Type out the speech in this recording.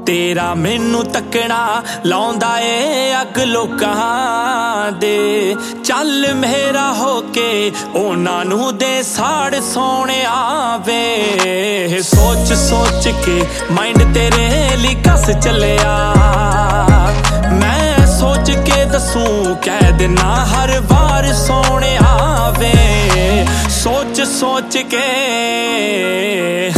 तेरा मैनू तकना लाउंदा ए अग लोकां दे। चल मेरा होके उन्हां नू दे साड़ सोने आवे। सोच सोच के माइंड तेरे ली कस चलिया। मैं सोच के दसूं कह देना हर बार सोने आवे। सोच सोच के